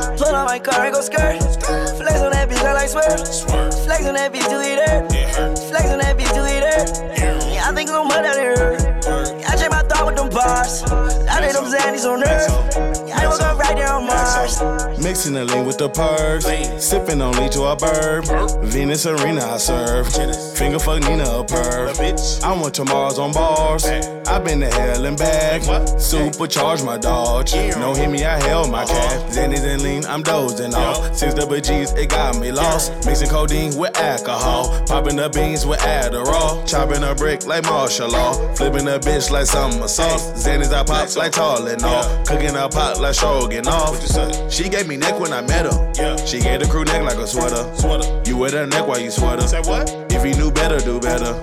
Pull on my car and go skirt. Flex on that bitch, I like swerve. Flex on that bitch, delete her. Flex on that bitch, delete her. Yeah, I think I'm mud out of her. I check my thought with them bars. I did them Xannies on earth. I woke up right there on Mars. Mixing the lean with the purse. Sipping on lead to a burp. Venus Arena I serve. Finger fuck Nina a perv. I went to Mars on bars. I been to hell and back. Supercharge my dodge. No hit me, I held my cap. Xannies and lean, I'm dozing off. 6 double G's, it got me lost. Mixing codeine with alcohol. Popping the beans with Adderall. Chopping a brick like martial law. Flipping a bitch like summer sauce. Xannies I pop like Tylenol. Cooking a pot like Stroganoff. She gave me neck when I met her. She gave the crew neck like a sweater. You wear her neck while you sweater. Say what? If you knew better, do better.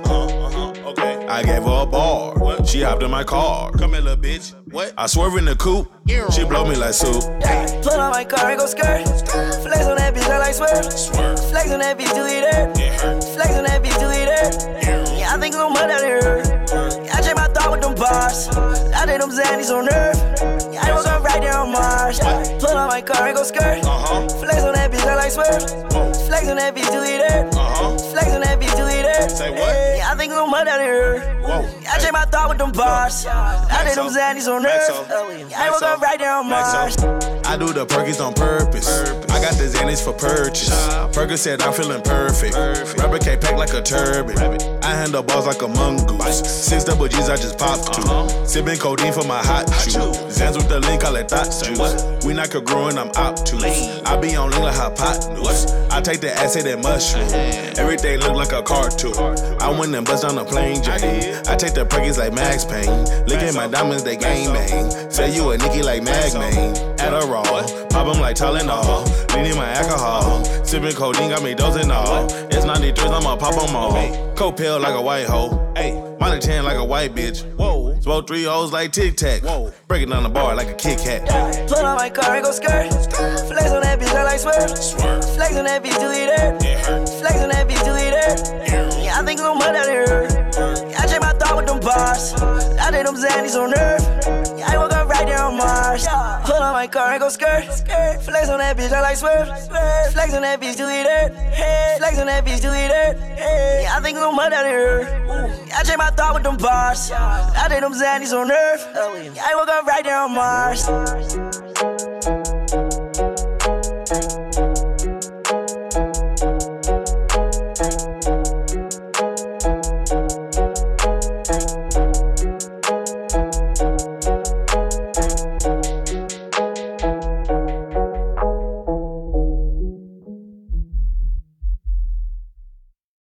Okay. I gave her a bar. What? She hopped in my car. Come here, little bitch. What? I swerve in the coupe. She blow me like soup. Pull on my car and go skirt. Flex on that bitch, I like swerve. Flex on that bitch, delete her. Flex on that bitch, delete her. Yeah, I think I'm mud out of her. I check my thought with them bars. I did them Xannies on earth. Yeah, I woke up right there on Mars. Pull on my car and go skirt. Flex on that bitch, I like swerve. Flex on that bitch, delete her. Flex on that bitch, delete her. Say what? Yeah, I think I'm mud out of her. I check my thought with them bars. I did them Xannies on earth. Yeah, I woke up right there on Mars. I do the Perkins on purpose. I got the Xannies for purchase. Perkins said I'm feeling perfect. Rubber K pack like a turban. I handle balls like a mongoose. 6 double G's I just popped to. Sipping codeine for my hot chew. Xans with the link, call it thought juice. We not congruent, I'm obtuse. I be on lean like hypotenuse. I take the acid and mushroom. Everything look like a cartoon. I went and bust on a plain Jane. I take the Perkins like Max Payne. Look at my diamonds, they gang bang. Say you a Nicki like Magnane. Adderall, pop 'em like Tylenol. Leaning my alcohol. Sipping codeine got me dozing all. It's 93s, I'ma pop 'em all. Coke pill like a white hoe. Molly 10 like a white bitch. Whoa. Smoke 3 O's like Tic Tac. Whoa. Break it down the bar like a Kit Kat. Pull on my car and go skirt. Flex on that bitch, I like swerve. Flex on that bitch, delete her. Flex on that bitch, delete her. Yeah, I think I'm mud out of her. I check my thought with them bars. I did them Xannies on earth. Yeah, I woke up right there on Mars. Pull on my car and go skirt. Flex on that bitch, I like swerve. Flex on that bitch, delete her. Flex on that bitch, delete her. Yeah, I think I'm mud out of her. I check my thought with them bars. I did them Xannies on earth. Yeah, I woke up right there on Mars.